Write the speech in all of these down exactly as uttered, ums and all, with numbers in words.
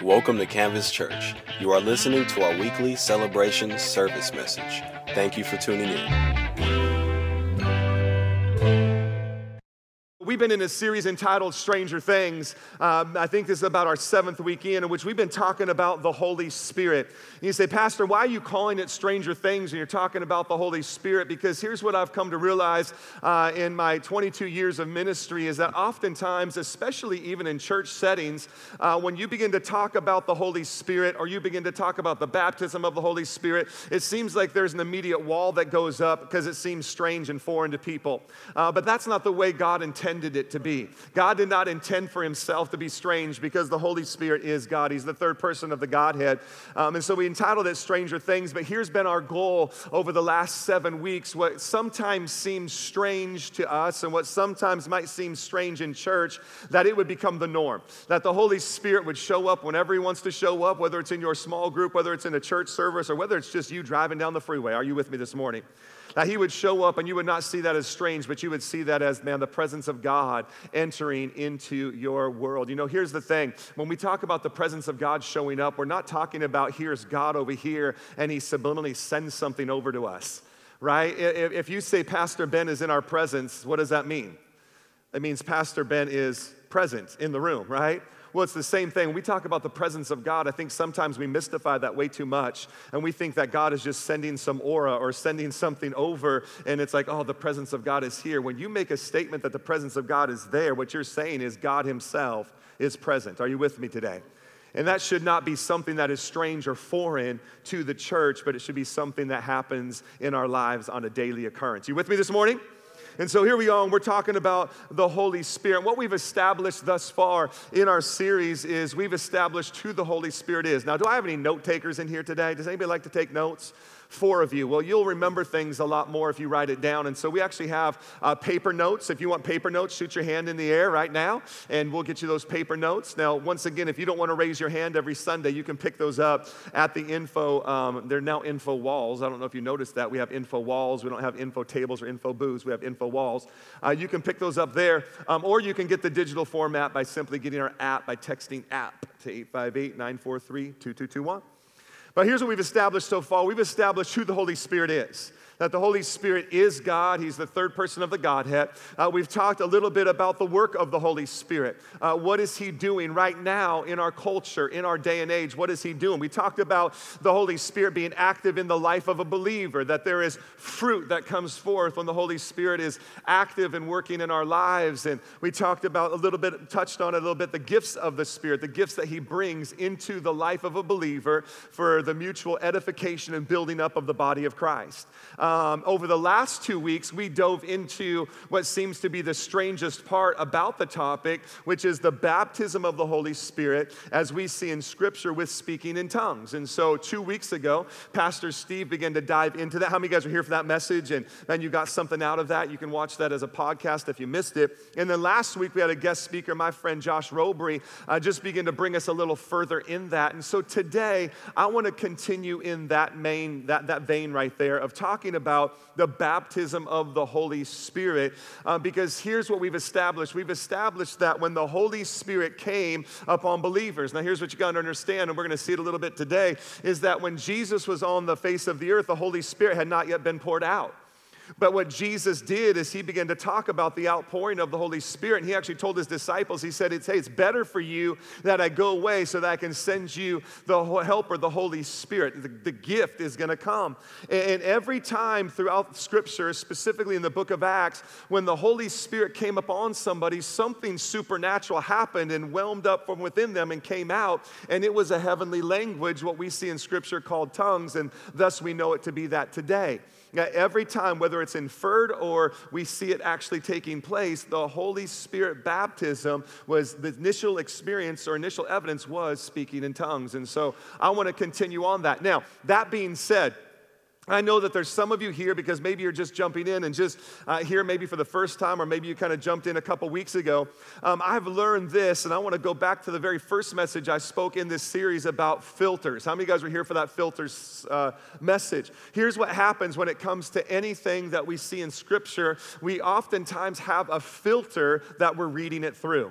Welcome to Canvas Church. You are listening to our weekly celebration service message. Thank you for tuning in. We've been in a series entitled Stranger Things. Um, I think this is about our seventh weekend in which we've been talking about the Holy Spirit. And you say, Pastor, why are you calling it Stranger Things when you're talking about the Holy Spirit? Because here's what I've come to realize uh, in my twenty-two years of ministry is that oftentimes, especially even in church settings, uh, when you begin to talk about the Holy Spirit or you begin to talk about the baptism of the Holy Spirit, it seems like there's an immediate wall that goes up because it seems strange and foreign to people. Uh, but that's not the way God intended it to be. God did not intend for himself to be strange because the Holy Spirit is God. He's the third person of the Godhead. Um, and so we entitled it Stranger Things, but here's been our goal over the last seven weeks. What sometimes seems strange to us and what sometimes might seem strange in church, that it would become the norm. That the Holy Spirit would show up whenever he wants to show up, whether it's in your small group, whether it's in a church service, or whether it's just you driving down the freeway. Are you with me this morning? That he would show up and you would not see that as strange, but you would see that as, man, the presence of God entering into your world. You know, here's the thing. When we talk about the presence of God showing up, we're not talking about here's God over here and he subliminally sends something over to us, right? If, if you say Pastor Ben is in our presence, what does that mean? It means Pastor Ben is present in the room, right? Well, it's the same thing. When we talk about the presence of God, I think sometimes we mystify that way too much, and we think that God is just sending some aura or sending something over, and it's like, oh, the presence of God is here. When you make a statement that the presence of God is there, what you're saying is God himself is present. Are you with me today? And that should not be something that is strange or foreign to the church, but it should be something that happens in our lives on a daily occurrence. You with me this morning? And so here we are, and we're talking about the Holy Spirit. What we've established thus far in our series is we've established who the Holy Spirit is. Now, do I have any note takers in here today? Does anybody like to take notes? Four of you. Well, you'll remember things a lot more if you write it down. And so we actually have uh, paper notes. If you want paper notes, shoot your hand in the air right now, and we'll get you those paper notes. Now, once again, if you don't want to raise your hand every Sunday, you can pick those up at the info. Um, they're now info walls. I don't know if you noticed that. We have info walls. We don't have info tables or info booths. We have info walls. Uh, you can pick those up there, um, or you can get the digital format by simply getting our app by texting app to eight five eight, nine four three, two two two one. But here's what we've established so far. We've established who the Holy Spirit is. That the Holy Spirit is God. He's the third person of the Godhead. Uh, we've talked a little bit about the work of the Holy Spirit. Uh, what is he doing right now in our culture, in our day and age? What is he doing? We talked about the Holy Spirit being active in the life of a believer, that there is fruit that comes forth when the Holy Spirit is active and working in our lives. And we talked about a little bit, touched on a little bit, the gifts of the Spirit, the gifts that he brings into the life of a believer for the mutual edification and building up of the body of Christ. Um, over the last two weeks, we dove into what seems to be the strangest part about the topic, which is the baptism of the Holy Spirit, as we see in Scripture with speaking in tongues. And so two weeks ago, Pastor Steve began to dive into that. How many of you guys were here for that message? And then you got something out of that. You can watch that as a podcast if you missed it. And then last week, we had a guest speaker, my friend Josh Robery, uh, just began to bring us a little further in that. And so today, I want to continue in that main, that, that vein right there of talking about the baptism of the Holy Spirit, uh, because here's what we've established. We've established that when the Holy Spirit came upon believers, now here's what you got to understand, and we're going to see it a little bit today, is that when Jesus was on the face of the earth, the Holy Spirit had not yet been poured out. But what Jesus did is he began to talk about the outpouring of the Holy Spirit. And he actually told his disciples, he said, it's, hey, it's better for you that I go away so that I can send you the helper, the Holy Spirit. The, the gift is going to come. And, and every time throughout Scripture, specifically in the book of Acts, when the Holy Spirit came upon somebody, something supernatural happened and whelmed up from within them and came out. And it was a heavenly language, what we see in Scripture called tongues. And thus we know it to be that today. Now, every time, whether it's inferred or we see it actually taking place, the Holy Spirit baptism was the initial experience or initial evidence was speaking in tongues. And so I want to continue on that. Now, that being said, I know that there's some of you here because maybe you're just jumping in and just uh, here maybe for the first time, or maybe you kind of jumped in a couple weeks ago. Um, I've learned this, and I want to go back to the very first message I spoke in this series about filters. How many of you guys were here for that filters uh, message? Here's what happens when it comes to anything that we see in Scripture. We oftentimes have a filter that we're reading it through.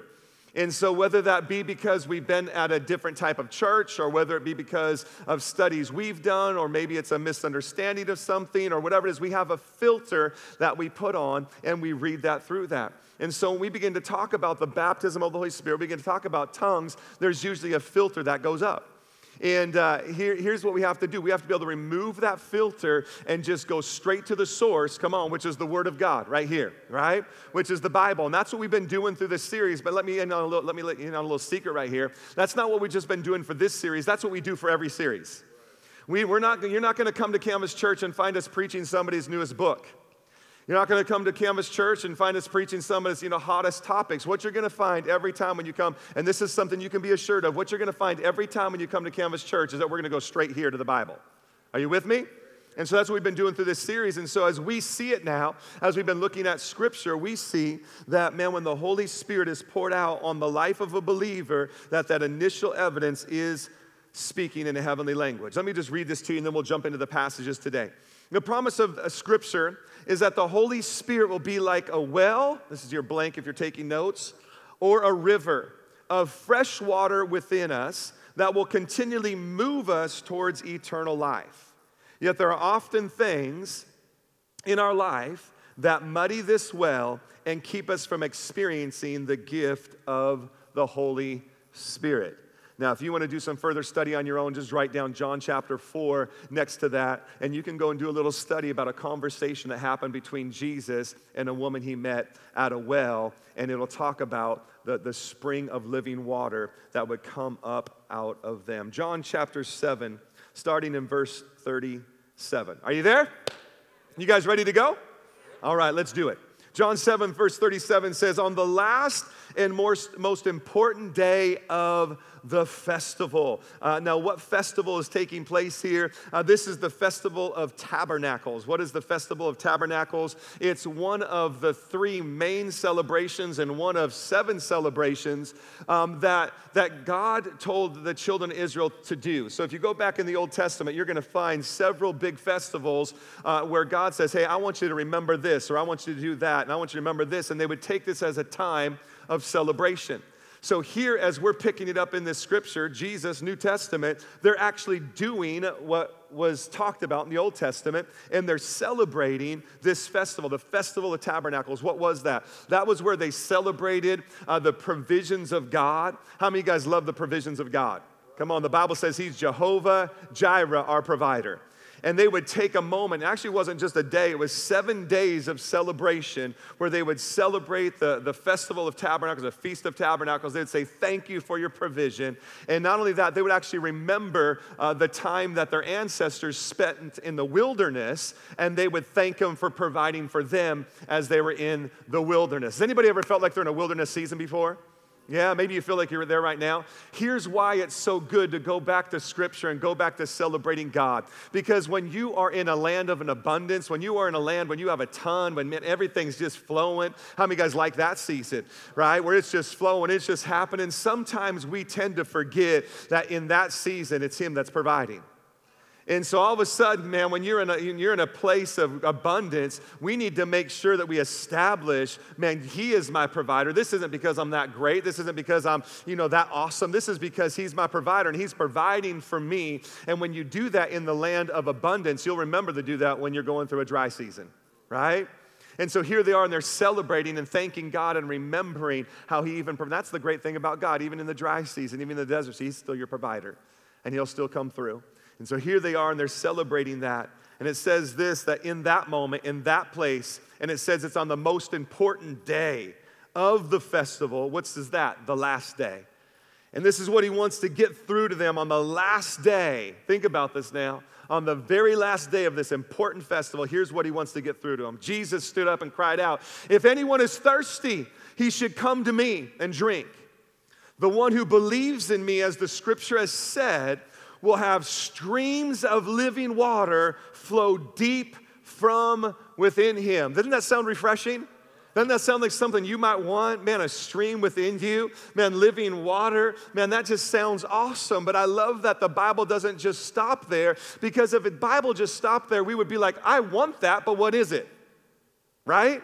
And so whether that be because we've been at a different type of church, or whether it be because of studies we've done, or maybe it's a misunderstanding of something, or whatever it is, we have a filter that we put on and we read that through that. And so when we begin to talk about the baptism of the Holy Spirit, we begin to talk about tongues, there's usually a filter that goes up. And uh, here, here's what we have to do. We have to be able to remove that filter and just go straight to the source, come on, which is the Word of God right here, right? Which is the Bible. And that's what we've been doing through this series. But let me in on a little, let me let you in on a little secret right here. That's not what we've just been doing for this series. That's what we do for every series. We, we're not, you're not going to come to Canvas Church and find us preaching somebody's newest book. You're not going to come to Canvas Church and find us preaching some of its, you know, hottest topics. What you're going to find every time when you come, and this is something you can be assured of, what you're going to find every time when you come to Canvas Church is that we're going to go straight here to the Bible. Are you with me? And so that's what we've been doing through this series. And so as we see it now, as we've been looking at Scripture, we see that, man, when the Holy Spirit is poured out on the life of a believer, that that initial evidence is speaking in a heavenly language. Let me just read this to you, and then we'll jump into the passages today. The promise of a Scripture is that the Holy Spirit will be like a well, this is your blank if you're taking notes, or a river of fresh water within us that will continually move us towards eternal life. Yet there are often things in our life that muddy this well and keep us from experiencing the gift of the Holy Spirit. Now, if you want to do some further study on your own, just write down John chapter four next to that, and you can go and do a little study about a conversation that happened between Jesus and a woman he met at a well, and it'll talk about the, the spring of living water that would come up out of them. John chapter seven, starting in verse thirty-seven. Are you there? You guys ready to go? All right, let's do it. John seven, verse thirty-seven says, on the last and most, most important day of the festival. Uh, now, what festival is taking place here? Uh, this is the Festival of Tabernacles. What is the Festival of Tabernacles? It's one of the three main celebrations and one of seven celebrations um, that, that God told the children of Israel to do. So if you go back in the Old Testament, you're going to find several big festivals uh, where God says, hey, I want you to remember this, or I want you to do that, and I want you to remember this, and they would take this as a time of celebration. So here, as we're picking it up in this scripture, Jesus, New Testament, they're actually doing what was talked about in the Old Testament, and they're celebrating this festival, the Festival of Tabernacles. What was that? That was where they celebrated uh, the provisions of God. How many of you guys love the provisions of God? Come on, the Bible says He's Jehovah Jireh, our provider. And they would take a moment. It actually wasn't just a day. It was seven days of celebration where they would celebrate the, the Festival of Tabernacles, the Feast of Tabernacles. They would say, thank you for your provision. And not only that, they would actually remember uh, the time that their ancestors spent in the wilderness, and they would thank Him for providing for them as they were in the wilderness. Has anybody ever felt like they're in a wilderness season before? Yeah, maybe you feel like you're there right now. Here's why it's so good to go back to Scripture and go back to celebrating God. Because when you are in a land of an abundance, when you are in a land when you have a ton, when man, everything's just flowing, how many guys like that season, right? Where it's just flowing, it's just happening. Sometimes we tend to forget that in that season, it's Him that's providing. And so all of a sudden, man, when you're in a, you're in a place of abundance, we need to make sure that we establish, man, He is my provider. This isn't because I'm that great. This isn't because I'm, you know, that awesome. This is because He's my provider, and He's providing for me. And when you do that in the land of abundance, you'll remember to do that when you're going through a dry season, right? And so here they are, and they're celebrating and thanking God and remembering how He even, that's the great thing about God, even in the dry season, even in the desert, He's still your provider, and He'll still come through. And so here they are, and they're celebrating that. And it says this, that in that moment, in that place, and it says it's on the most important day of the festival. What is that? The last day. And this is what He wants to get through to them on the last day. Think about this now. On the very last day of this important festival, here's what He wants to get through to them. Jesus stood up and cried out, if anyone is thirsty, he should come to me and drink. The one who believes in me, as the Scripture has said, will have streams of living water flow deep from within him. Doesn't that sound refreshing? Doesn't that sound like something you might want? Man, a stream within you. Man, living water. Man, that just sounds awesome. But I love that the Bible doesn't just stop there, because if the Bible just stopped there, we would be like, I want that, but what is it? Right?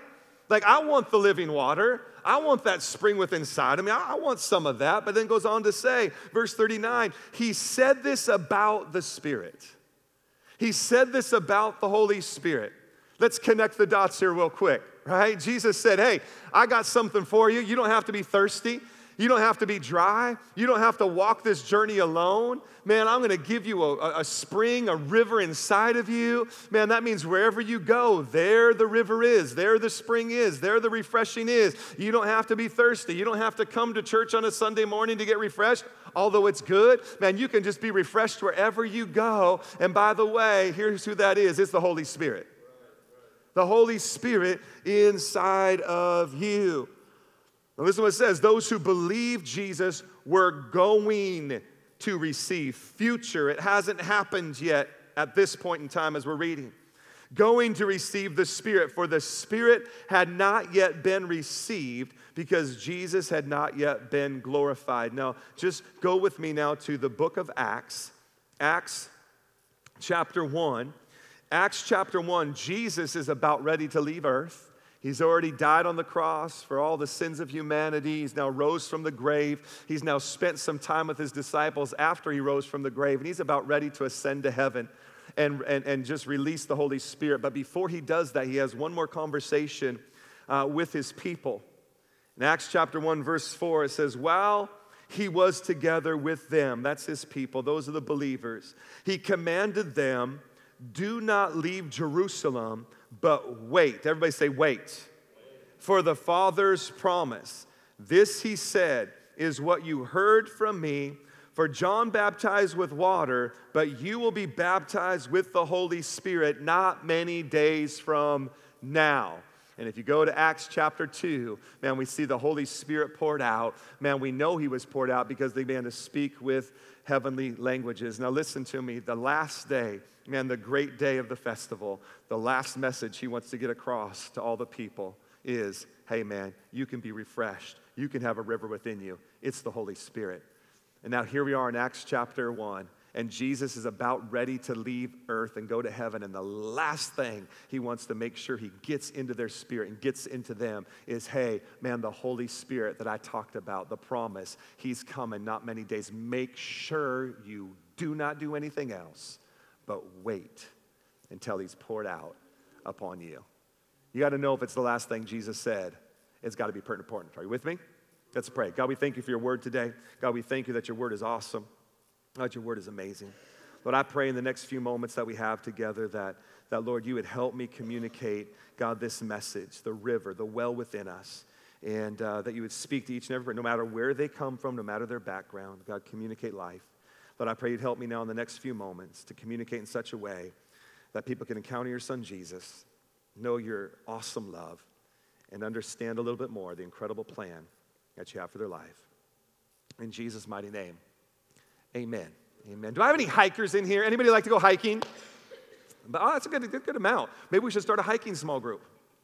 Like, I want the living water. I want that spring within inside of me. I, I want some of that. But then goes on to say, verse thirty-nine, he said this about the Spirit. He said this about the Holy Spirit. Let's connect the dots here real quick, right? Jesus said, hey, I got something for you. You don't have to be thirsty. You don't have to be dry. You don't have to walk this journey alone. Man, I'm going to give you a, a spring, a river inside of you. Man, that means wherever you go, there the river is, there the spring is, there the refreshing is. You don't have to be thirsty. You don't have to come to church on a Sunday morning to get refreshed, although it's good. Man, you can just be refreshed wherever you go. And by the way, here's who that is. It's the Holy Spirit. The Holy Spirit inside of you. Now listen to what it says. Those who believe Jesus were going to receive. Future. It hasn't happened yet at this point in time as we're reading. Going to receive the Spirit. For the Spirit had not yet been received because Jesus had not yet been glorified. Now, just go with me now to the book of Acts. Acts chapter one. Acts chapter one. Jesus is about ready to leave earth. He's already died on the cross for all the sins of humanity. He's now rose from the grave. He's now spent some time with his disciples after he rose from the grave. And he's about ready to ascend to heaven and, and, and just release the Holy Spirit. But before he does that, he has one more conversation uh, with his people. In Acts chapter one, verse four, it says, while he was together with them, that's his people, those are the believers, he commanded them, do not leave Jerusalem, but wait. Everybody say wait. Wait. For the Father's promise. This, he said, is what you heard from me. For John baptized with water, but you will be baptized with the Holy Spirit not many days from now. And if you go to Acts chapter two, man, we see the Holy Spirit poured out. Man, we know he was poured out because they began to speak with heavenly languages. Now listen to me, the last day, man, the great day of the festival, the last message he wants to get across to all the people is, hey man, you can be refreshed. You can have a river within you. It's the Holy Spirit. And now here we are in Acts chapter one, and Jesus is about ready to leave earth and go to heaven, and the last thing he wants to make sure he gets into their spirit and gets into them is, hey, man, the Holy Spirit that I talked about, the promise, he's coming not many days. Make sure you do not do anything else, but wait until he's poured out upon you. You got to know if it's the last thing Jesus said, it's got to be pretty important. Are you with me? Let's pray. God, we thank you for your word today. God, we thank you that your word is awesome. God, your word is amazing. Lord, I pray in the next few moments that we have together that, that, Lord, you would help me communicate, God, this message, the river, the well within us, and uh, that you would speak to each and every person, no matter where they come from, no matter their background. God, communicate life. Lord, I pray you'd help me now in the next few moments to communicate in such a way that people can encounter your son, Jesus, know your awesome love, and understand a little bit more the incredible plan that you have for their life. In Jesus' mighty name. Amen. Amen. Do I have any hikers in here? Anybody like to go hiking? But, oh, that's a good, good, good amount. Maybe we should start a hiking small group.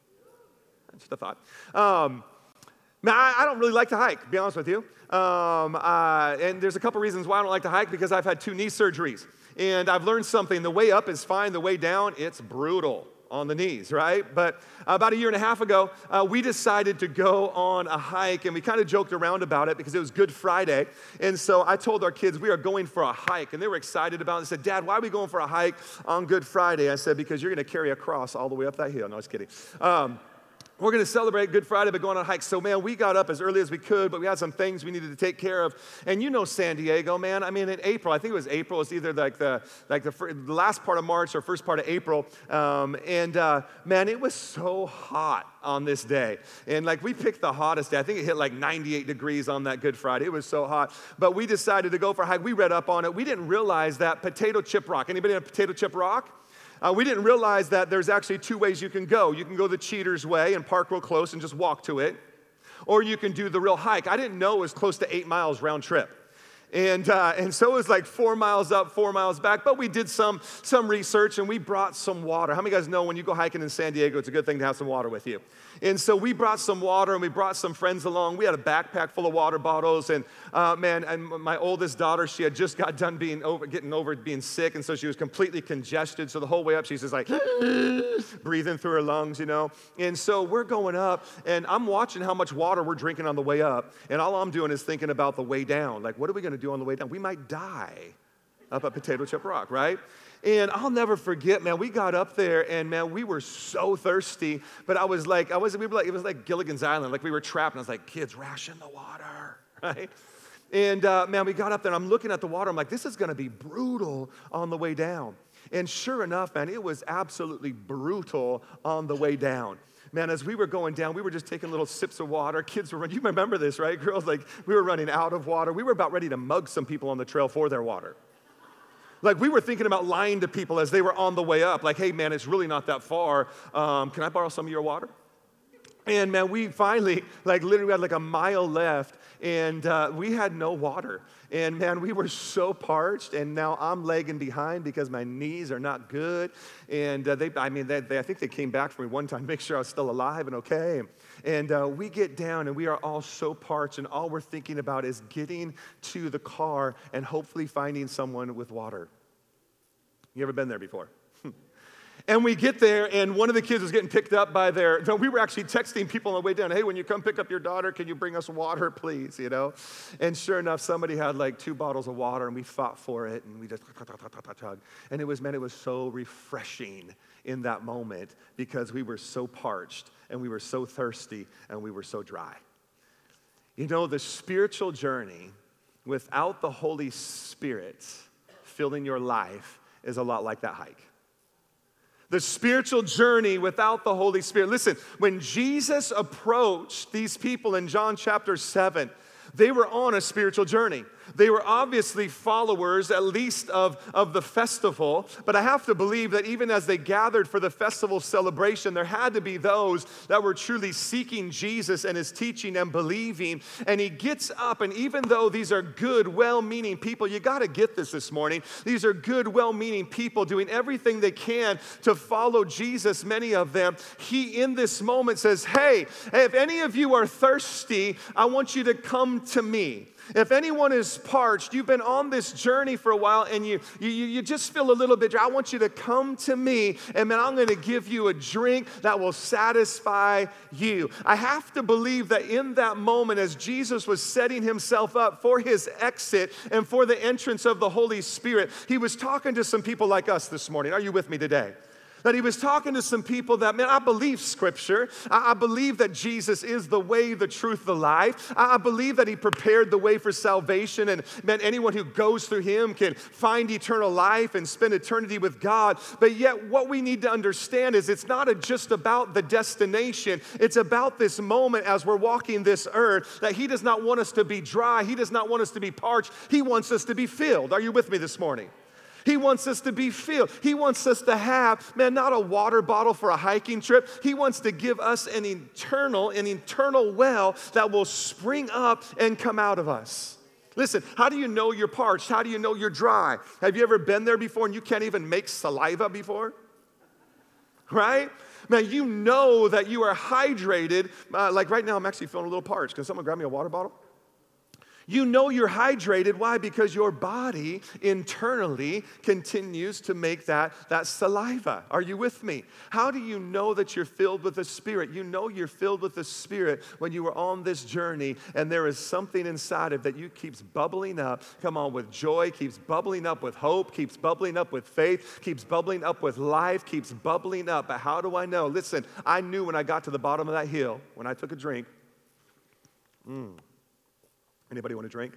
That's just a thought. Um, man, I, I don't really like to hike, to be honest with you. Um, uh, and there's a couple reasons why I don't like to hike, because I've had two knee surgeries. And I've learned something. The way up is fine. The way down, it's brutal on the knees, right? But about a year and a half ago, uh, we decided to go on a hike, and we kind of joked around about it because it was Good Friday. And so I told our kids we are going for a hike, and they were excited about it. They said, Dad, why are we going for a hike on Good Friday? I said, because you're going to carry a cross all the way up that hill. No, I was kidding. Um, We're going to celebrate Good Friday by going on a hike. So, man, we got up as early as we could, but we had some things we needed to take care of. And you know San Diego, man. I mean, in April, I think it was April. It's either like the like the, fir- the last part of March or first part of April. Um, and, uh, man, it was so hot on this day. And, like, we picked the hottest day. I think it hit like ninety-eight degrees on that Good Friday. It was so hot. But we decided to go for a hike. We read up on it. We didn't realize that Potato Chip Rock. Anybody know Potato Chip Rock? Uh, we didn't realize that there's actually two ways you can go. You can go the cheater's way and park real close and just walk to it, or you can do the real hike. I didn't know it was close to eight miles round trip. And, uh, and so it was like four miles up, four miles back. But we did some, some research and we brought some water. How many of you guys know when you go hiking in San Diego, it's a good thing to have some water with you? And so we brought some water and we brought some friends along. We had a backpack full of water bottles. And uh, man, and my oldest daughter, she had just got done being over, getting over being sick. And so she was completely congested. So the whole way up, she's just like breathing through her lungs, you know. And so we're going up and I'm watching how much water we're drinking on the way up. And all I'm doing is thinking about the way down. Like, what are we going to do on the way down? We might die up at Potato Chip Rock, right? And I'll never forget, man, we got up there and man, we were so thirsty, but I was like, I was, we were like, it was like Gilligan's Island, like we were trapped, and I was like, kids, ration the water, right? And uh, man, we got up there and I'm looking at the water, I'm like, this is gonna be brutal on the way down. And sure enough, man, it was absolutely brutal on the way down. Man, as we were going down, we were just taking little sips of water. Kids were running, you remember this, right? Girls, like, we were running out of water. We were about ready to mug some people on the trail for their water. Like, we were thinking about lying to people as they were on the way up. Like, hey, man, it's really not that far. Um, can I borrow some of your water? And, man, we finally, like, literally had like a mile left, and uh, we had no water. And, man, we were so parched, and now I'm lagging behind because my knees are not good. And uh, they, I mean, they, they, I think they came back for me one time to make sure I was still alive and okay. And uh, we get down, and we are all so parched, and all we're thinking about is getting to the car and hopefully finding someone with water. You ever been there before? And we get there, and one of the kids was getting picked up by their, no, we were actually texting people on the way down, hey, when you come pick up your daughter, can you bring us water, please, you know? And sure enough, somebody had like two bottles of water, and we fought for it, and we just, and it was, man, it was so refreshing in that moment because we were so parched, and we were so thirsty, and we were so dry. You know, the spiritual journey without the Holy Spirit filling your life is a lot like that hike. The spiritual journey without the Holy Spirit. Listen, when Jesus approached these people in John chapter seven, they were on a spiritual journey. They were obviously followers, at least of, of the festival, but I have to believe that even as they gathered for the festival celebration, there had to be those that were truly seeking Jesus and his teaching and believing. And he gets up, and even though these are good, well-meaning people, you got to get this this morning. These are good, well-meaning people doing everything they can to follow Jesus, many of them. He, in this moment, says, hey, if any of you are thirsty, I want you to come to me. If anyone is parched, you've been on this journey for a while and you, you, you just feel a little bit dry, I want you to come to me, and man, I'm going to give you a drink that will satisfy you. I have to believe that in that moment, as Jesus was setting himself up for his exit and for the entrance of the Holy Spirit, he was talking to some people like us this morning. Are you with me today? That he was talking to some people that, man, I believe Scripture. I, I believe that Jesus is the way, the truth, the life. I, I believe that he prepared the way for salvation, and, man, anyone who goes through him can find eternal life and spend eternity with God. But yet what we need to understand is it's not a, just about the destination. It's about this moment as we're walking this earth, that he does not want us to be dry. He does not want us to be parched. He wants us to be filled. Are you with me this morning? He wants us to be filled. He wants us to have, man, not a water bottle for a hiking trip. He wants to give us an eternal, an eternal well that will spring up and come out of us. Listen, how do you know you're parched? How do you know you're dry? Have you ever been there before and you can't even make saliva before? Right? Man, you know that you are hydrated. Uh, like right now, I'm actually feeling a little parched. Can someone grab me a water bottle? You know you're hydrated. Why? Because your body internally continues to make that, that saliva. Are you with me? How do you know that you're filled with the Spirit? You know you're filled with the Spirit when you are on this journey and there is something inside of that you keeps bubbling up. Come on, with joy, keeps bubbling up with hope, keeps bubbling up with faith, keeps bubbling up with life, keeps bubbling up. But how do I know? Listen, I knew when I got to the bottom of that hill, when I took a drink, mmm. Anybody want a drink?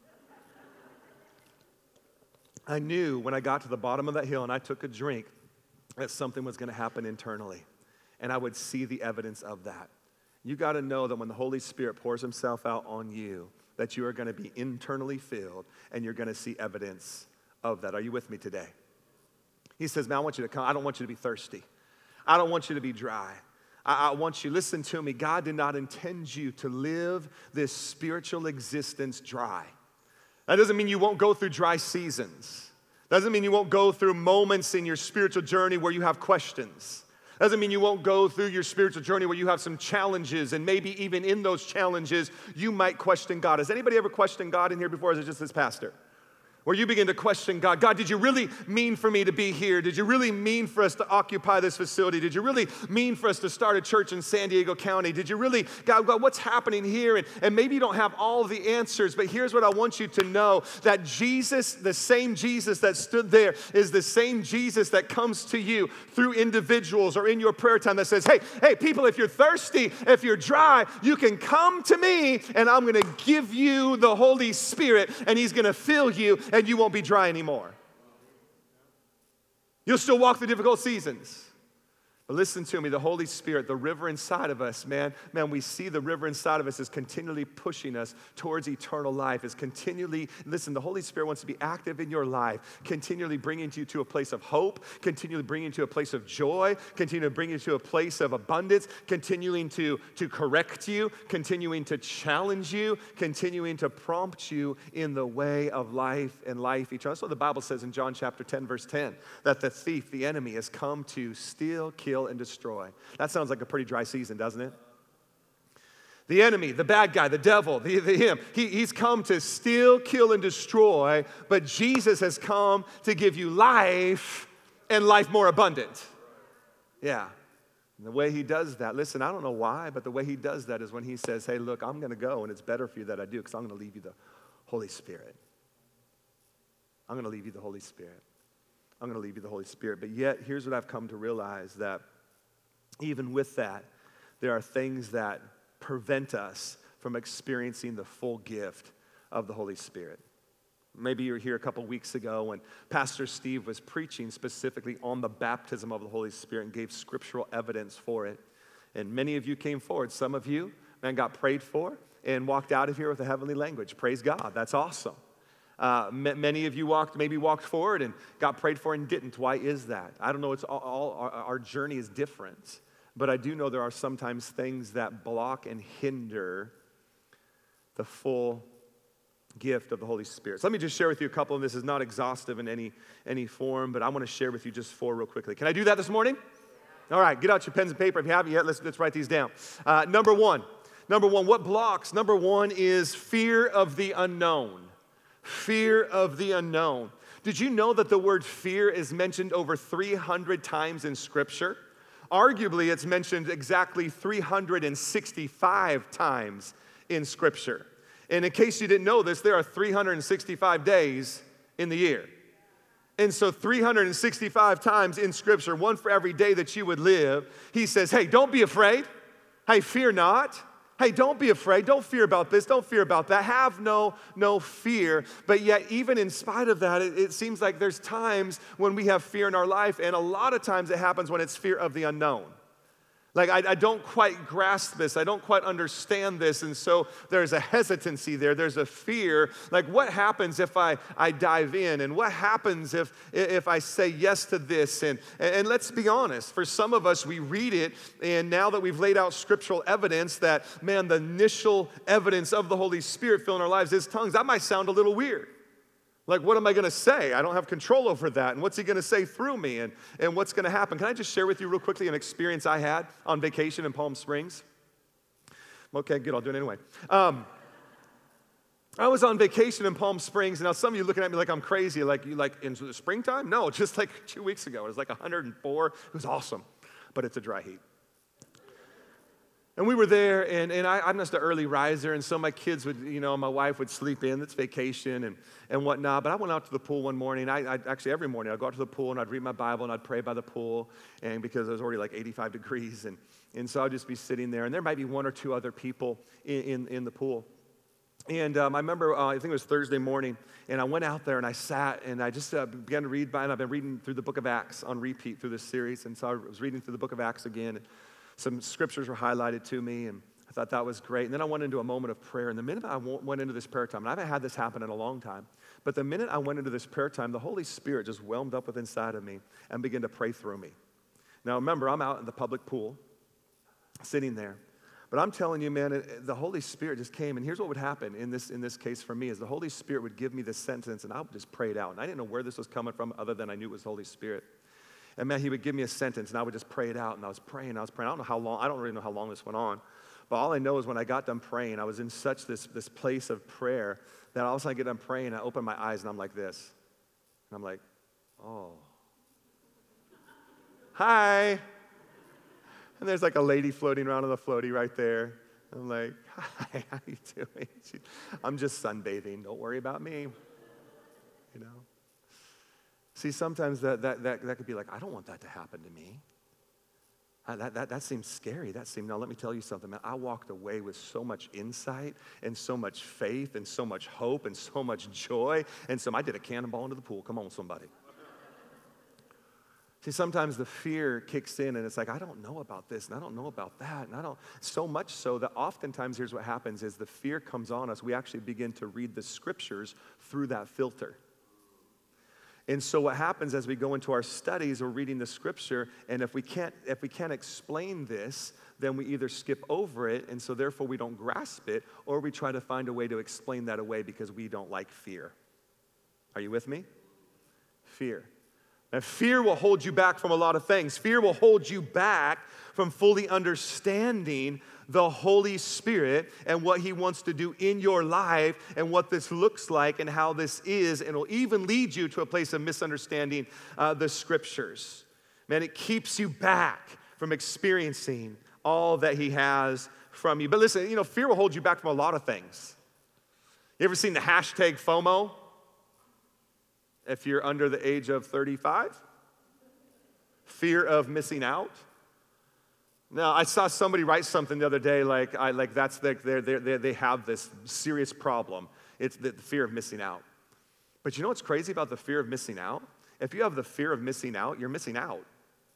I knew when I got to the bottom of that hill and I took a drink that something was going to happen internally, and I would see the evidence of that. You got to know that when the Holy Spirit pours himself out on you, that you are going to be internally filled and you're going to see evidence of that. Are you with me today? He says, man, I want you to come. I don't want you to be thirsty. I don't want you to be dry. I want you, listen to me, God did not intend you to live this spiritual existence dry. That doesn't mean you won't go through dry seasons. Doesn't mean you won't go through moments in your spiritual journey where you have questions. Doesn't mean you won't go through your spiritual journey where you have some challenges, and maybe even in those challenges, you might question God. Has anybody ever questioned God in here before, or is it just this pastor? Where you begin to question God. God, did you really mean for me to be here? Did you really mean for us to occupy this facility? Did you really mean for us to start a church in San Diego County? Did you really, God, God what's happening here? And, and maybe you don't have all the answers, but here's what I want you to know, that Jesus, the same Jesus that stood there, is the same Jesus that comes to you through individuals or in your prayer time that says, hey, hey, people, if you're thirsty, if you're dry, you can come to me, and I'm going to give you the Holy Spirit, and he's going to fill you, and you won't be dry anymore. You'll still walk through difficult seasons. But listen to me, the Holy Spirit, the river inside of us, man, man, we see the river inside of us is continually pushing us towards eternal life, is continually, listen, the Holy Spirit wants to be active in your life, continually bringing you to a place of hope, continually bringing you to a place of joy, continuing to bring you to a place of abundance, continuing to, to correct you, continuing to challenge you, continuing to prompt you in the way of life and life eternal. That's what the Bible says in John chapter ten, verse ten, that the thief, the enemy, has come to steal, kill, and destroy. That sounds like a pretty dry season, doesn't it? The enemy, the bad guy, the devil, the, the him, he, he's come to steal, kill, and destroy, but Jesus has come to give you life and life more abundant. Yeah. And the way he does that, listen, I don't know why, but the way he does that is when he says, hey, look, I'm going to go, and it's better for you that I do, because I'm going to leave you the Holy Spirit. I'm going to leave you the Holy Spirit. I'm going to leave you the Holy Spirit. But yet, here's what I've come to realize, that even with that, there are things that prevent us from experiencing the full gift of the Holy Spirit. Maybe you were here a couple weeks ago when Pastor Steve was preaching specifically on the baptism of the Holy Spirit and gave scriptural evidence for it. And many of you came forward. Some of you, man, got prayed for and walked out of here with a heavenly language. Praise God. That's awesome. Uh, m- many of you walked, maybe walked forward and got prayed for and didn't. Why is that? I don't know. It's all, all our, our journey is different, but I do know there are sometimes things that block and hinder the full gift of the Holy Spirit. So let me just share with you a couple, and this is not exhaustive in any any form, but I want to share with you just four real quickly. Can I do that this morning? All right, get out your pens and paper. If you haven't yet, let's let's write these down. Uh, number one, number one, what blocks? Number one is fear of the unknown. Fear of the unknown. Did you know that the word fear is mentioned over three hundred times in Scripture? Arguably, it's mentioned exactly three hundred sixty-five times in Scripture. And in case you didn't know this, there are three hundred sixty-five days in the year. And so three hundred sixty-five times in Scripture, one for every day that you would live, he says, hey, don't be afraid. Hey, fear not. Hey, don't be afraid. Don't fear about this. Don't fear about that. Have no, no fear. But yet, even in spite of that, it, it seems like there's times when we have fear in our life, and a lot of times it happens when it's fear of the unknown. Like, I, I don't quite grasp this. I don't quite understand this. And so there's a hesitancy there. There's a fear. Like, what happens if I, I dive in? And what happens if, if I say yes to this? And, and let's be honest. For some of us, we read it, and now that we've laid out scriptural evidence that, man, the initial evidence of the Holy Spirit filling our lives is tongues, that might sound a little weird. Like, what am I going to say? I don't have control over that. And what's he going to say through me? And, and what's going to happen? Can I just share with you real quickly an experience I had on vacation in Palm Springs? Okay, good. I'll do it anyway. Um, I was on vacation in Palm Springs. And now some of you looking at me like I'm crazy. Like, you like in the springtime? No, just like two weeks ago. It was like one hundred four. It was awesome. But it's a dry heat. And we were there, and, and I, I'm just an early riser, and so my kids would, you know, my wife would sleep in. It's vacation and, and whatnot. But I went out to the pool one morning. I, I actually, every morning, I'd go out to the pool, and I'd read my Bible, and I'd pray by the pool, and because it was already like eighty-five degrees. And, and so I'd just be sitting there, and there might be one or two other people in, in, in the pool. And um, I remember, uh, I think it was Thursday morning, and I went out there, and I sat, and I just uh, began to read, by, and I've been reading through the book of Acts on repeat through this series. And so I was reading through the book of Acts again. And some scriptures were highlighted to me, and I thought that was great. And then I went into a moment of prayer. And the minute I went into this prayer time, and I haven't had this happen in a long time, but the minute I went into this prayer time, the Holy Spirit just whelmed up with inside of me and began to pray through me. Now remember, I'm out in the public pool, sitting there. But I'm telling you, man, it, the Holy Spirit just came, and here's what would happen in this in this case for me is the Holy Spirit would give me this sentence, and I would just pray it out. And I didn't know where this was coming from other than I knew it was the Holy Spirit. And man, he would give me a sentence, and I would just pray it out, and I was praying, I was praying. I don't know how long, I don't really know how long this went on, but all I know is when I got done praying, I was in such this, this place of prayer that all of a sudden I get done praying, I open my eyes, and I'm like this. And I'm like, oh. Hi. And there's like a lady floating around on the floaty right there. I'm like, hi, how you doing? She, I'm just sunbathing. Don't worry about me. You know? See, sometimes that, that, that, that could be like, I don't want that to happen to me. I, that, that, that seems scary. That seemed, now let me tell you something, man. I walked away with so much insight and so much faith and so much hope and so much joy. And so I did a cannonball into the pool. Come on, somebody. See, sometimes the fear kicks in and it's like, I don't know about this and I don't know about that. And I don't, so much so that oftentimes here's what happens is the fear comes on us. We actually begin to read the scriptures through that filter. And so what happens as we go into our studies, we're reading the scripture, and if we can't if we can't explain this, then we either skip over it, and so therefore we don't grasp it, or we try to find a way to explain that away because we don't like fear. Are you with me? Fear. And fear will hold you back from a lot of things. Fear will hold you back from fully understanding the Holy Spirit and what he wants to do in your life and what this looks like and how this is, and it'll even lead you to a place of misunderstanding uh, the scriptures. Man, it keeps you back from experiencing all that he has from you. But listen, you know, fear will hold you back from a lot of things. You ever seen the hashtag FOMO? If you're under the age of thirty-five, fear of missing out. Now, I saw somebody write something the other day like, I, like that's the, they're, they're, they have this serious problem. It's the, the fear of missing out. But you know what's crazy about the fear of missing out? If you have the fear of missing out, you're missing out.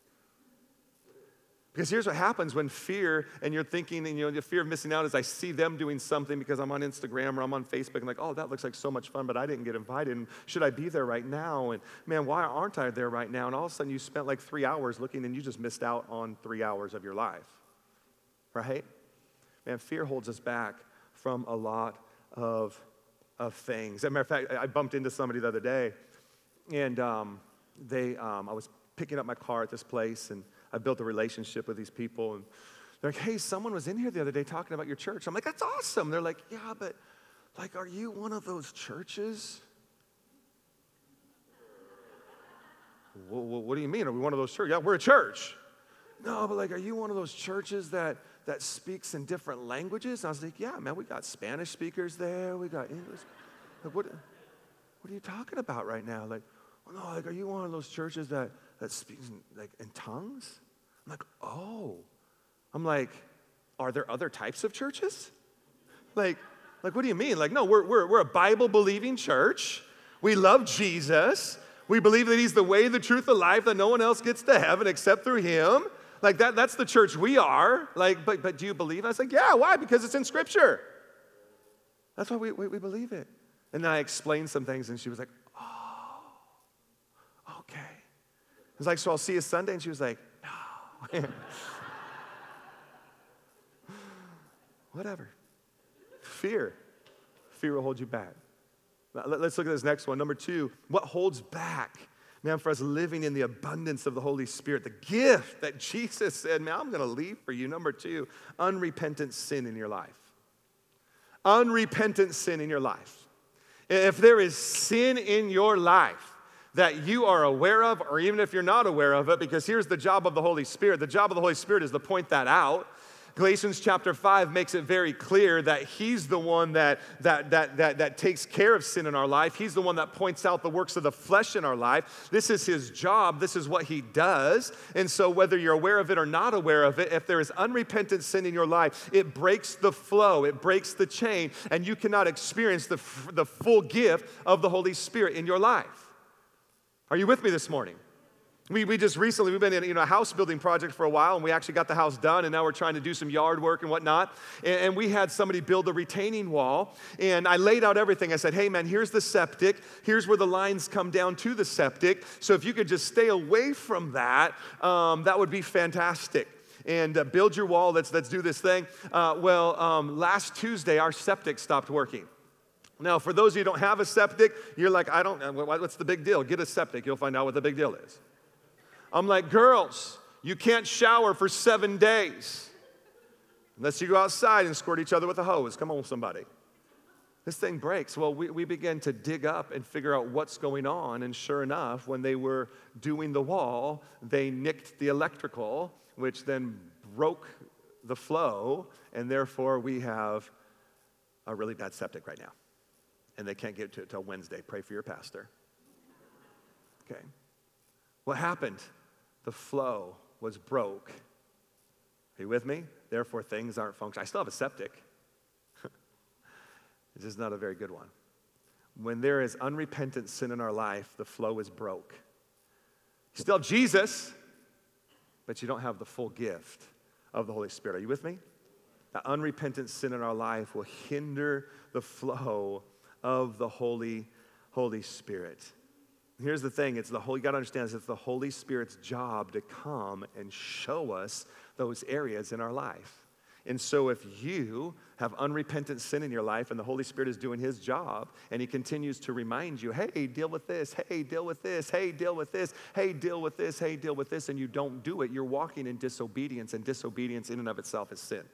Because here's what happens when fear, and you're thinking, and you know, the fear of missing out is I see them doing something because I'm on Instagram or I'm on Facebook, and like, oh, that looks like so much fun, but I didn't get invited, and should I be there right now? And man, why aren't I there right now? And all of a sudden you spent like three hours looking, and you just missed out on three hours of your life, right? Man, fear holds us back from a lot of, of things. As a matter of fact, I bumped into somebody the other day, and um, they, um, I was picking up my car at this place, and I built a relationship with these people, and they're like, hey, someone was in here the other day talking about your church. I'm like, that's awesome. They're like, yeah, but like, are you one of those churches? Well, what do you mean? Are we one of those churches? Yeah, we're a church. No, but like, are you one of those churches that, that speaks in different languages? And I was like, yeah, man, we got Spanish speakers there. We got English. Like, what, what are you talking about right now? Like, well, no, like, are you one of those churches that, that speaks in, like in tongues? I'm like, oh. I'm like, are there other types of churches? Like, like what do you mean? Like, no, we're, we're, we're a Bible-believing church. We love Jesus. We believe that he's the way, the truth, the life, that no one else gets to heaven except through him. Like, that, that's the church we are. Like, but, but do you believe? I was like, yeah, why? Because it's in Scripture. That's why we, we, we believe it. And then I explained some things, and she was like, okay. I was like, so I'll see you Sunday? And she was like, no. Whatever. Fear. Fear will hold you back. Let's look at this next one. Number two, what holds back, man, for us living in the abundance of the Holy Spirit, the gift that Jesus said, man, I'm going to leave for you. Number two, unrepentant sin in your life. Unrepentant sin in your life. If there is sin in your life that you are aware of, or even if you're not aware of it, because here's the job of the Holy Spirit. The job of the Holy Spirit is to point that out. Galatians chapter five makes it very clear that he's the one that, that, that, that, that takes care of sin in our life. He's the one that points out the works of the flesh in our life. This is his job. This is what he does. And so whether you're aware of it or not aware of it, if there is unrepentant sin in your life, it breaks the flow. It breaks the chain, and you cannot experience the, the full gift of the Holy Spirit in your life. Are you with me this morning? We, we just recently, we've been in you know, a house building project for a while, and we actually got the house done, and now we're trying to do some yard work and whatnot. And, and we had somebody build a retaining wall, and I laid out everything. I said, hey, man, here's the septic. Here's where the lines come down to the septic. So if you could just stay away from that, um, that would be fantastic. and uh, build your wall. Let's, let's do this thing. Uh, well, um, last Tuesday, our septic stopped working. Now, for those of you who don't have a septic, you're like, I don't, what's the big deal? Get a septic. You'll find out what the big deal is. I'm like, girls, you can't shower for seven days unless you go outside and squirt each other with a hose. Come on, somebody. This thing breaks. Well, we, we began to dig up and figure out what's going on. And sure enough, when they were doing the wall, they nicked the electrical, which then broke the flow. And therefore, we have a really bad septic right now. And they can't get to it until Wednesday. Pray for your pastor. Okay. What happened? The flow was broke. Are you with me? Therefore, things aren't functioning. I still have a septic. This is not a very good one. When there is unrepentant sin in our life, the flow is broke. You still have Jesus, but you don't have the full gift of the Holy Spirit. Are you with me? That unrepentant sin in our life will hinder the flow of the Holy, Holy Spirit. Here's the thing, it's the whole, you got to understand, it's the Holy Spirit's job to come and show us those areas in our life. And so if you have unrepentant sin in your life and the Holy Spirit is doing his job and he continues to remind you, hey, deal with this, hey, deal with this, hey, deal with this, hey, deal with this, hey, deal with this, and you don't do it, you're walking in disobedience, and disobedience in and of itself is sin.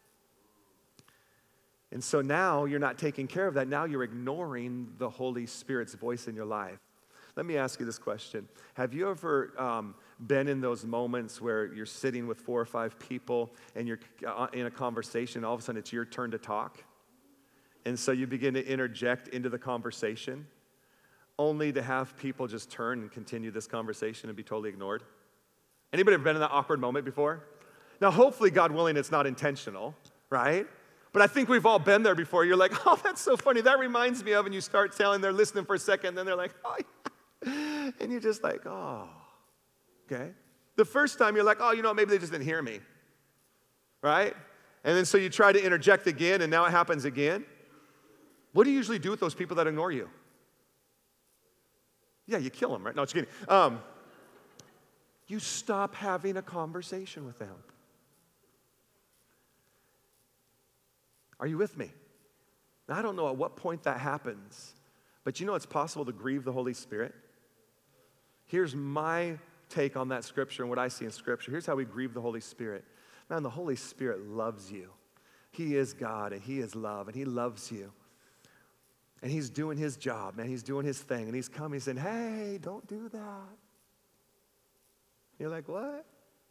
And so now you're not taking care of that. Now you're ignoring the Holy Spirit's voice in your life. Let me ask you this question. Have you ever um, been in those moments where you're sitting with four or five people and you're in a conversation, and all of a sudden it's your turn to talk? And so you begin to interject into the conversation, only to have people just turn and continue this conversation and be totally ignored? Anybody ever been in that awkward moment before? Now, hopefully, God willing, it's not intentional, right? But I think we've all been there before. You're like, oh, that's so funny. That reminds me of, and you start telling, they're listening for a second, and then they're like, oh, yeah. And you're just like, oh, okay. The first time you're like, oh, you know, maybe they just didn't hear me, right? And then so you try to interject again, and now it happens again. What do you usually do with those people that ignore you? Yeah, you kill them, right? No, just kidding. Um, you stop having a conversation with them. Are you with me? Now, I don't know at what point that happens, but you know it's possible to grieve the Holy Spirit? Here's my take on that scripture and what I see in scripture. Here's how we grieve the Holy Spirit. Man, the Holy Spirit loves you. He is God, and he is love, and he loves you. And he's doing his job, man. He's doing his thing, and he's coming, he's saying, hey, don't do that. You're like, what?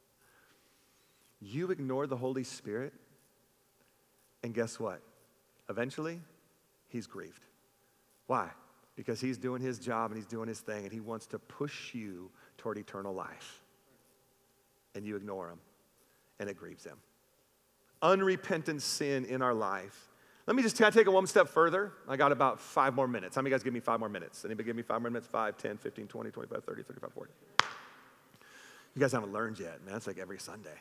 You ignore the Holy Spirit, and guess what? Eventually, he's grieved. Why? Because he's doing his job and he's doing his thing, and he wants to push you toward eternal life. And you ignore him, and it grieves him. Unrepentant sin in our life. Let me just can I take it one step further. I got about five more minutes. How many of you guys give me five more minutes? Anybody give me five more minutes? five, ten, fifteen, twenty, twenty-five, thirty, thirty-five, forty. You guys haven't learned yet, man. It's like every Sunday.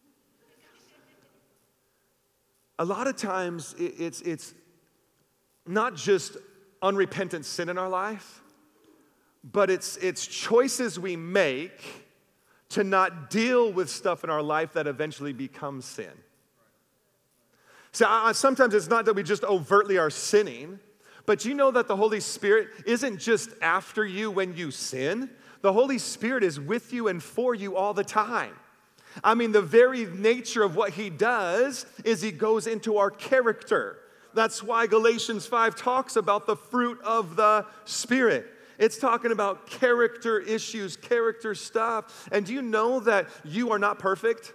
A lot of times, it's, it's not just unrepentant sin in our life, but it's, it's choices we make to not deal with stuff in our life that eventually becomes sin. So uh, sometimes it's not that we just overtly are sinning, but you know that the Holy Spirit isn't just after you when you sin. The Holy Spirit is with you and for you all the time. I mean, the very nature of what he does is he goes into our character. That's why Galatians five talks about the fruit of the Spirit. It's talking about character issues, character stuff. And do you know that you are not perfect?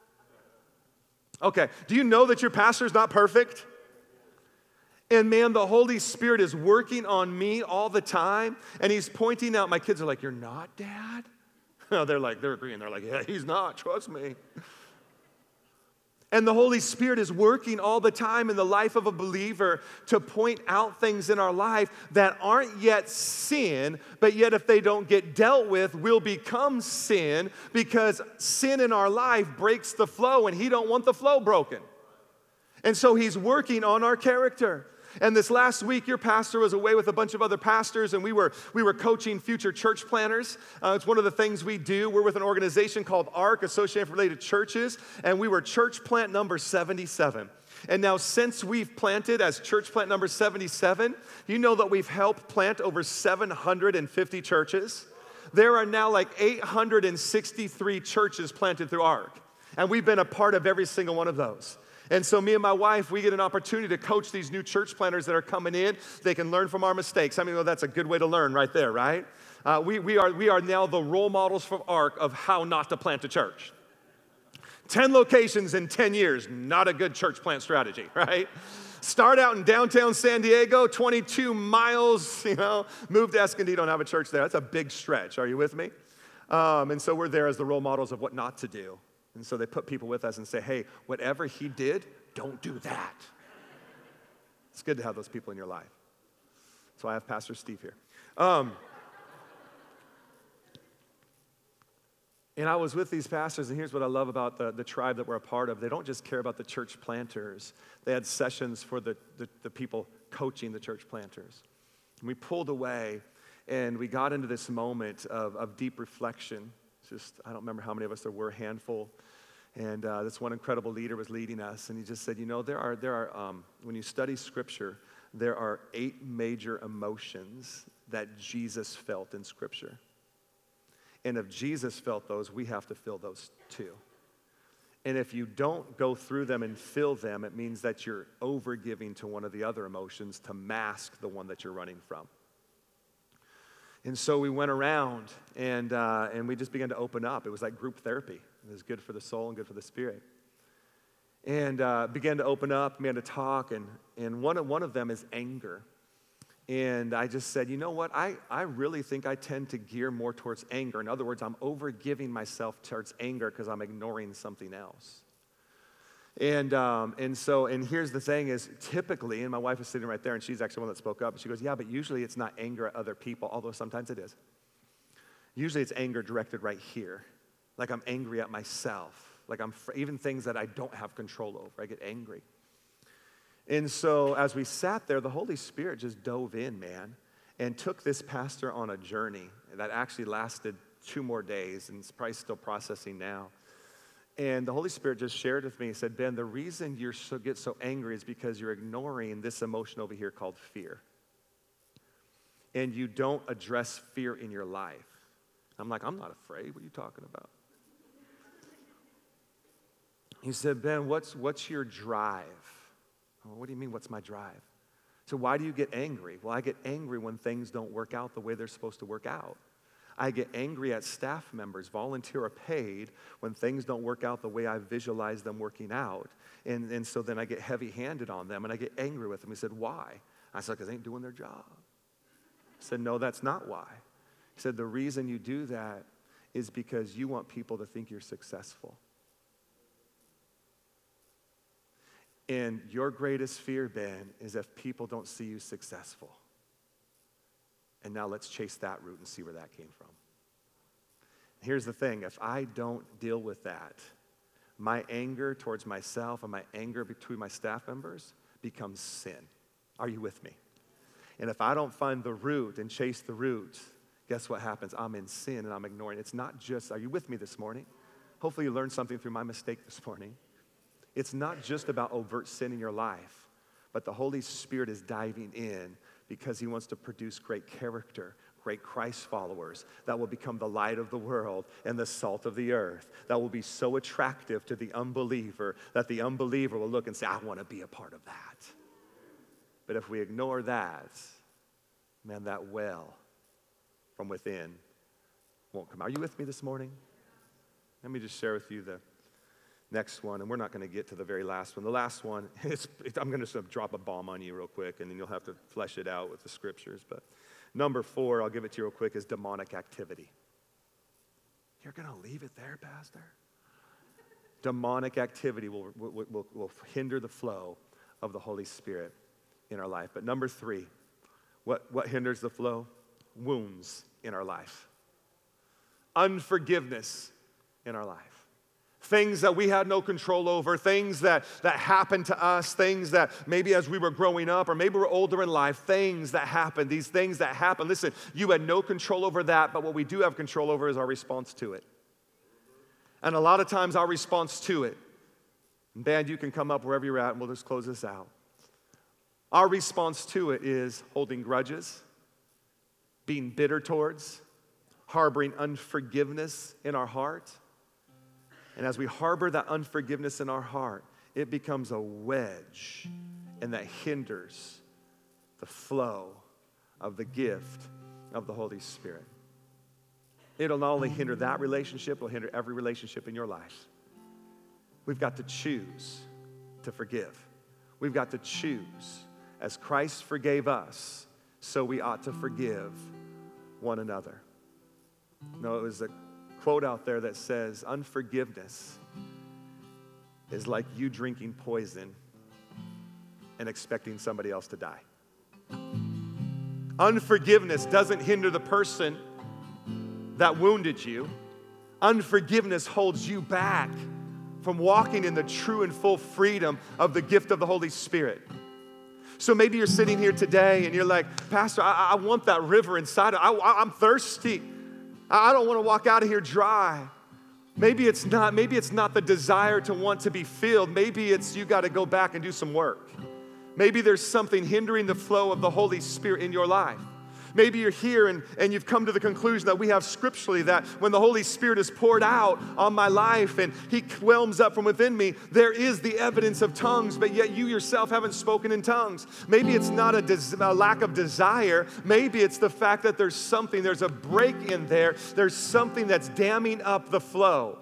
Okay. Do you know that your pastor is not perfect? And man, the Holy Spirit is working on me all the time. And he's pointing out, my kids are like, you're not, Dad? No, they're like, they're agreeing. They're like, yeah, he's not, trust me. And the Holy Spirit is working all the time in the life of a believer to point out things in our life that aren't yet sin, but yet if they don't get dealt with, will become sin, because sin in our life breaks the flow, and he don't want the flow broken. And so he's working on our character. And this last week, your pastor was away with a bunch of other pastors, and we were, we were coaching future church planners. Uh, it's one of the things we do. We're with an organization called ARC, Association for Related Churches, and we were church plant number seventy-seven. And now since we've planted as church plant number seventy-seven, you know that we've helped plant over seven hundred fifty churches. There are now like eight hundred sixty-three churches planted through ARC, and we've been a part of every single one of those. And so me and my wife, we get an opportunity to coach these new church planners that are coming in. They can learn from our mistakes. I mean, well, that's a good way to learn right there, right? Uh, we, we, are, we are now the role models from ARC of how not to plant a church. ten locations in ten years, not a good church plant strategy, right? Start out in downtown San Diego, twenty-two miles, you know, move to Escondido and have a church there. That's a big stretch. Are you with me? Um, and so we're there as the role models of what not to do. And so they put people with us and say, hey, whatever he did, don't do that. It's good to have those people in your life. So I have Pastor Steve here. Um, and I was with these pastors, and here's what I love about the, the tribe that we're a part of. They don't just care about the church planters. They had sessions for the, the, the people coaching the church planters. And we pulled away, and we got into this moment of, of deep reflection. Just, I don't remember how many of us there were, a handful. And uh, this one incredible leader was leading us, and he just said, you know, there are, there are um, when you study Scripture, there are eight major emotions that Jesus felt in Scripture. And if Jesus felt those, we have to feel those too. And if you don't go through them and feel them, it means that you're overgiving to one of the other emotions to mask the one that you're running from. And so we went around, and uh, and we just began to open up. It was like group therapy. It was good for the soul and good for the spirit. And uh, began to open up, began to talk, and, and one, of, one of them is anger. And I just said, you know what, I, I really think I tend to gear more towards anger. In other words, I'm overgiving myself towards anger because I'm ignoring something else. And um, and so, and here's the thing is, typically, and my wife is sitting right there, and she's actually the one that spoke up, and she goes, yeah, but usually it's not anger at other people, although sometimes it is. Usually it's anger directed right here. Like I'm angry at myself. Like I'm, fr- even things that I don't have control over, I get angry. And so as we sat there, the Holy Spirit just dove in, man, and took this pastor on a journey that actually lasted two more days, and it's probably still processing now. And the Holy Spirit just shared with me, he said, Ben, the reason you so, get so angry is because you're ignoring this emotion over here called fear. And you don't address fear in your life. I'm like, I'm not afraid. What are you talking about? He said, Ben, what's, what's your drive? Oh, what do you mean, what's my drive? So why do you get angry? Well, I get angry when things don't work out the way they're supposed to work out. I get angry at staff members, volunteer or paid, when things don't work out the way I visualize them working out. And, and so then I get heavy-handed on them, and I get angry with them. He said, why? I said, because they ain't doing their job. He said, no, that's not why. He said, the reason you do that is because you want people to think you're successful. And your greatest fear, Ben, is if people don't see you successful. And now let's chase that route and see where that came from. Here's the thing, if I don't deal with that, my anger towards myself and my anger between my staff members becomes sin. Are you with me? And if I don't find the root and chase the root, guess what happens? I'm in sin and I'm ignoring. It's not just, are you with me this morning? Hopefully you learned something through my mistake this morning. It's not just about overt sin in your life, but the Holy Spirit is diving in because he wants to produce great character, great Christ followers that will become the light of the world and the salt of the earth, that will be so attractive to the unbeliever that the unbeliever will look and say, I want to be a part of that. But if we ignore that, man, that well from within won't come. Are you with me this morning? Let me just share with you the next one, and we're not going to get to the very last one. The last one, is, I'm going to just drop a bomb on you real quick, and then you'll have to flesh it out with the scriptures. But number four, I'll give it to you real quick, is demonic activity. You're going to leave it there, Pastor? Demonic activity will, will, will, will hinder the flow of the Holy Spirit in our life. But number three, what, what hinders the flow? Wounds in our life. Unforgiveness in our life. things that we had no control over, things that, that happened to us, things that maybe as we were growing up or maybe we're older in life, things that happened, these things that happened. Listen, you had no control over that, but what we do have control over is our response to it. And a lot of times our response to it, band, you can come up wherever you're at and we'll just close this out. Our response to it is holding grudges, being bitter towards, harboring unforgiveness in our heart. And as we harbor that unforgiveness in our heart, it becomes a wedge, and that hinders the flow of the gift of the Holy Spirit. It'll not only hinder that relationship, it'll hinder every relationship in your life. We've got to choose to forgive. We've got to choose. As Christ forgave us, so we ought to forgive one another. No, it was a quote out there that says, unforgiveness is like you drinking poison and expecting somebody else to die. Unforgiveness doesn't hinder the person that wounded you. Unforgiveness holds you back from walking in the true and full freedom of the gift of the Holy Spirit. So maybe you're sitting here today and you're like, Pastor, I, I want that river inside. I, I, I'm thirsty. I don't want to walk out of here dry. Maybe it's not, maybe it's not the desire to want to be filled. Maybe it's you got to go back and do some work. Maybe there's something hindering the flow of the Holy Spirit in your life. Maybe you're here and, and you've come to the conclusion that we have scripturally that when the Holy Spirit is poured out on my life and He whelms up from within me, there is the evidence of tongues, but yet you yourself haven't spoken in tongues. Maybe it's not a, des- a lack of desire. Maybe it's the fact that there's something, there's a break in there. There's something that's damming up the flow.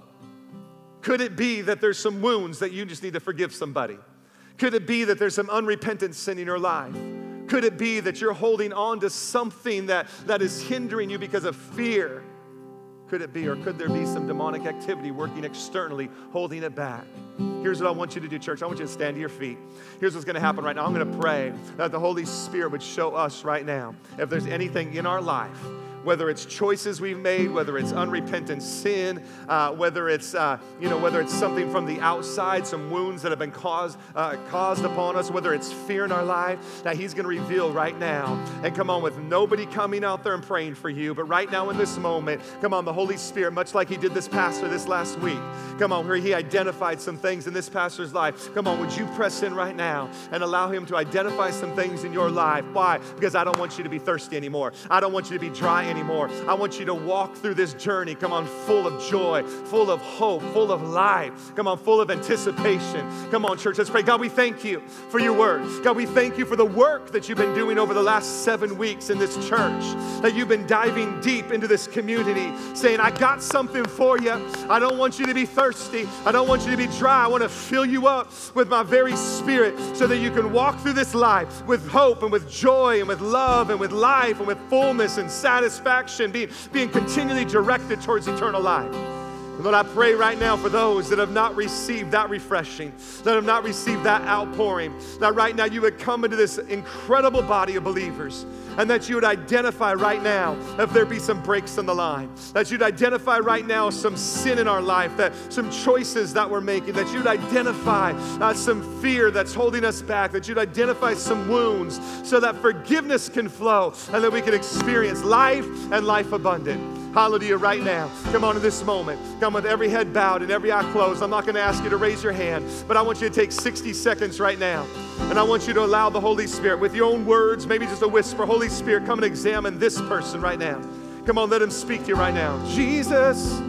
Could it be that there's some wounds that you just need to forgive somebody? Could it be that there's some unrepentant sin in your life? Could it be that you're holding on to something that, that is hindering you because of fear? Could it be, or could there be some demonic activity working externally, holding it back? Here's what I want you to do, church. I want you to stand to your feet. Here's what's going to happen right now. I'm going to pray that the Holy Spirit would show us right now if there's anything in our life, whether it's choices we've made, whether it's unrepentant sin, uh, whether it's uh, you know, whether it's something from the outside, some wounds that have been caused uh, caused upon us, whether it's fear in our life, that He's going to reveal right now. And come on, with nobody coming out there and praying for you, but right now in this moment, come on, the Holy Spirit, much like He did this pastor this last week, come on, where he identified some things in this pastor's life. Come on, would you press in right now and allow him to identify some things in your life? Why? Because I don't want you to be thirsty anymore. I don't want you to be dry anymore. I want you to walk through this journey, come on, full of joy, full of hope, full of life, come on, full of anticipation. Come on, church, let's pray. God, we thank you for your word. God, we thank you for the work that you've been doing over the last seven weeks in this church, that you've been diving deep into this community, saying, I got something for you. I don't want you to be thirsty. I don't want you to be dry. I want to fill you up with my very spirit so that you can walk through this life with hope and with joy and with love and with life and with fullness and satisfaction. Being, being continually directed towards eternal life. And Lord, I pray right now for those that have not received that refreshing, that have not received that outpouring, that right now you would come into this incredible body of believers and that you would identify right now if there be some breaks in the line, that you'd identify right now some sin in our life, that some choices that we're making, that you'd identify uh, some fear that's holding us back, that you'd identify some wounds so that forgiveness can flow and that we can experience life and life abundant. Hallelujah, right now. Come on in this moment. Come with every head bowed and every eye closed. I'm not going to ask you to raise your hand, but I want you to take sixty seconds right now. And I want you to allow the Holy Spirit, with your own words, maybe just a whisper, Holy Spirit, come and examine this person right now. Come on, let him speak to you right now. Jesus.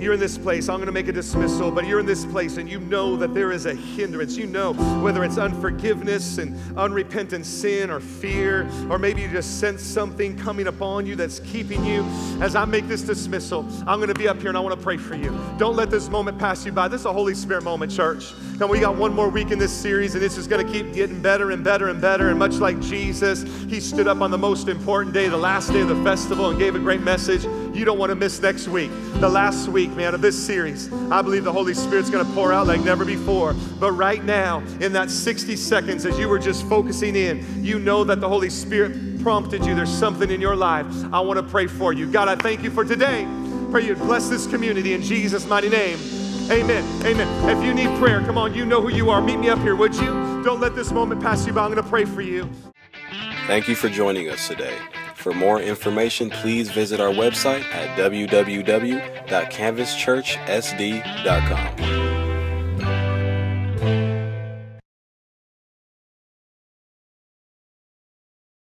you're in this place. I'm going to make a dismissal, but you're in this place and you know that there is a hindrance. You know whether it's unforgiveness and unrepentant sin or fear, or maybe you just sense something coming upon you that's keeping you. As I make this dismissal, I'm going to be up here and I want to pray for you. Don't let this moment pass you by. This is a Holy Spirit moment, church. Come, we got one more week in this series, and it's just going to keep getting better and better and better. And much like Jesus, he stood up on the most important day, the last day of the festival, and gave a great message. You don't want to miss next week. The last week, man, of this series. I believe the Holy Spirit's going to pour out like never before. But right now, in that sixty seconds, as you were just focusing in, you know that the Holy Spirit prompted you. There's something in your life. I want to pray for you. God, I thank you for today. Pray you'd bless this community in Jesus' mighty name. Amen. Amen. If you need prayer, come on, you know who you are. Meet me up here, would you? Don't let this moment pass you by. I'm going to pray for you. Thank you for joining us today. For more information, please visit our website at w w w dot canvas church s d dot com.